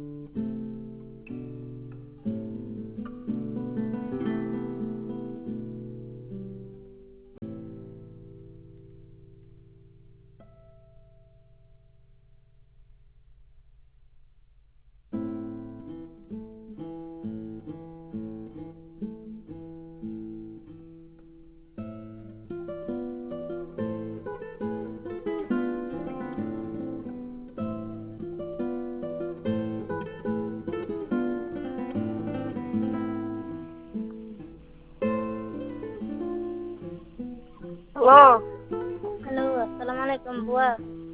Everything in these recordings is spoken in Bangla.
হ্যালো। হ্যালো, আসসালামু আলাইকুম বুয়া।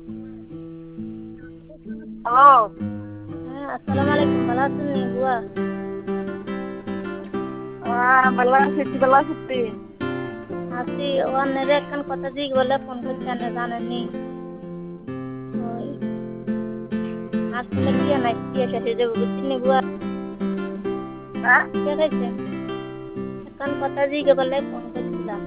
হ্যালো। হ্যাঁ, আসসালামু আলাইকুম, ভালো আছেন নি বুয়া? বেলা ফিরতি বেলা ফিরতি। আছি ওয়ানের একখান কথা জিগ বলে ফোন করছি না জানেননি। ওই আর শুনে বিয়ে নাই বিয়ে শেষে যাবো বুঝছেন নি বুয়া। হ্যাঁ কে খাইছেন? একখান কথা জিগে বলে ফোন করছিলাম।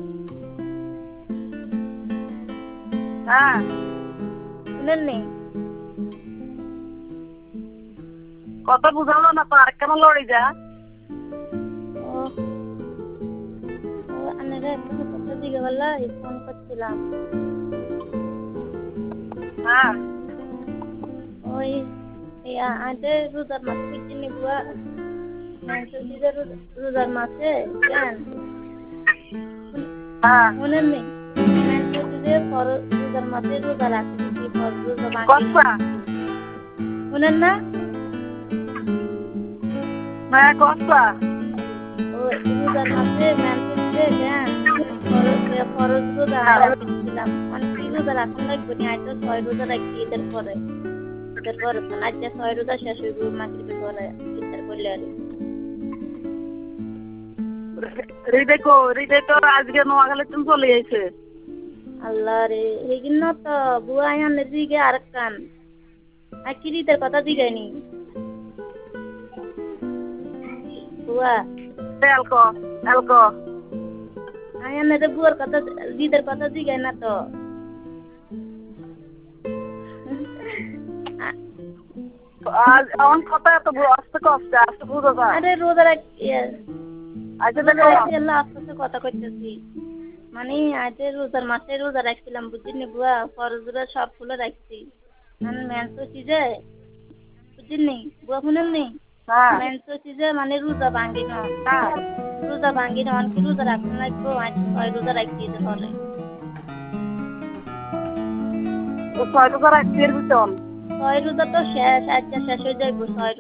হ্যাঁ শুনেন নি? কথা বুঝালো না তো আর কেন লড়ি যা। ও ও আনের একখান কথা জিগে বলে ফোন করছিলাম। হ্যাঁ ওই আজে রোজার মাছ বুঝছেন নি বুয়া। যে রোজার মাছে কেন হ্যাঁ শুনেন নি? যে রোজার মাছে রোজা রাখতেছি পর রোজা ভাঙি কসবা। শুনেন না? হ্যাঁ কসবা। ও রোজার মাসে মেনসেস যে কেন ফরজ রোজা আয় হ্যাঁ রাখছিলাম মানে কি রোজা রাখুন লাগবে নি আজ তো 6 রোজা রাখি ঈদের পরে তো আজ 6 রোজা শেষ হইব মাগরিবের পরে ইফতার করলে আর হৃদয় তো আজকে নোয়াখালী তুমি চলে গেছে। আল্লাহ রে এইগিন তো বুয়া আয়ানের দিকে আরেকখান আর কি ঈদের কথা দিগাইনি বুয়া এলকো এলকো। আয়ানের বুয়ার কথা ঈদের কথা দিগাই না তো আজ আমার কথা এত আস্তে কষ্ট আস্তে বুঝো না। আরে রোজা রাখ আচ্ছা রোজা রাখছি আল্লাহ আস্তে আস্তে কথা কইতেছি মানে আজ রোজার মাসে রোজা রাখছিলাম বুঝিনি বুয়া ফরজরা সবগুলো রাখছি মানে মেন্স হচ্ছি যে বুঝিনি বুয়া শুনেন নি হ্যাঁ মেন্স হচ্ছি যে মানে রোজা ভাঙ্গি ন হ্যাঁ রোজা ভাঙ্গি ন কি রোজা রাখুন লাগবো আজ 6 রোজা রাখছি এদের পরে 6 টাকা রাখতে এর ভিতর। 6 রোজা তো শেষ আজ শেষ হয়ে যাইব 6